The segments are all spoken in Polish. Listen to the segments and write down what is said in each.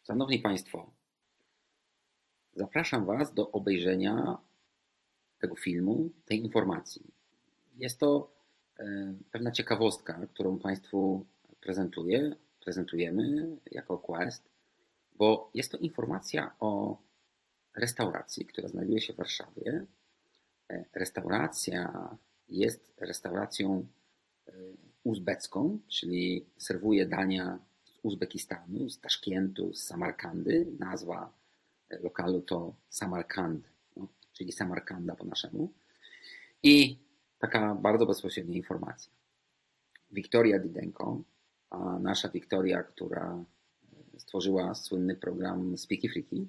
Szanowni Państwo, zapraszam Was do obejrzenia tego filmu, tej informacji. Jest to pewna ciekawostka, którą Państwu prezentujemy jako Quest, bo jest to informacja o restauracji, która znajduje się w Warszawie. Restauracja jest restauracją uzbecką, czyli serwuje dania z Uzbekistanu, z Taszkentu, z Samarkandy. Nazwa lokalu to Samarkand, no, czyli Samarkanda po naszemu. I taka bardzo bezpośrednia informacja. Wiktoria Didenko, a nasza Wiktoria, która stworzyła słynny program Speaky Freaky,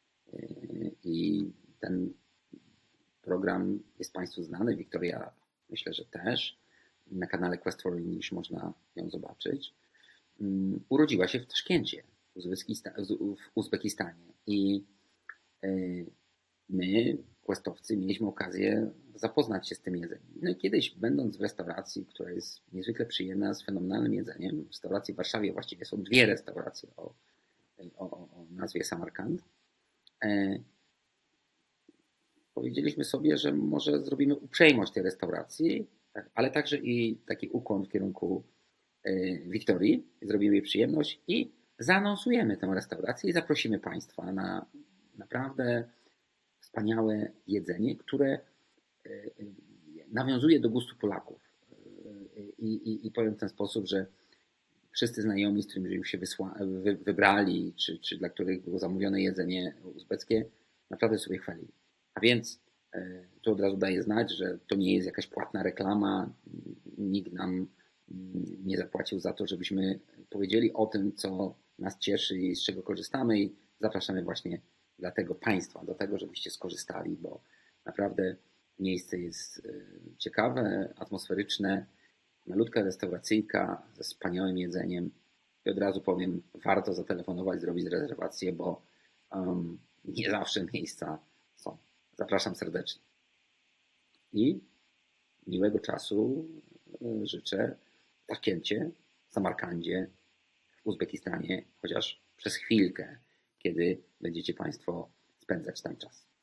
i ten program jest Państwu znany. Wiktoria, myślę, że też. Na kanale Quest for English można ją zobaczyć. Urodziła się w Taszkencie, w Uzbekistanie. I my, questowcy, mieliśmy okazję zapoznać się z tym jedzeniem. No i kiedyś, będąc w restauracji, która jest niezwykle przyjemna, z fenomenalnym jedzeniem, w restauracji w Warszawie właściwie są dwie restauracje o nazwie Samarkand, powiedzieliśmy sobie, że może zrobimy uprzejmość tej restauracji, ale także i taki ukłon w kierunku Wiktorii, zrobimy jej przyjemność i zaanonsujemy tę restaurację i zaprosimy Państwa na naprawdę wspaniałe jedzenie, które nawiązuje do gustu Polaków. I powiem w ten sposób, że wszyscy znajomi, z którymi się wybrali, czy dla których było zamówione jedzenie uzbeckie, naprawdę sobie chwalili. A więc tu od razu daję znać, że to nie jest jakaś płatna reklama. Nikt nam nie zapłacił za to, żebyśmy powiedzieli o tym, co nas cieszy i z czego korzystamy, i zapraszamy właśnie dlatego Państwa, do tego, żebyście skorzystali, bo naprawdę miejsce jest ciekawe, atmosferyczne, malutka restauracyjka ze wspaniałym jedzeniem. I od razu powiem, warto zatelefonować, zrobić rezerwację, bo nie zawsze miejsca są. Zapraszam serdecznie. I miłego czasu życzę w Taszkencie, w Samarkandzie, w Uzbekistanie, chociaż przez chwilkę, kiedy będziecie Państwo spędzać tam czas.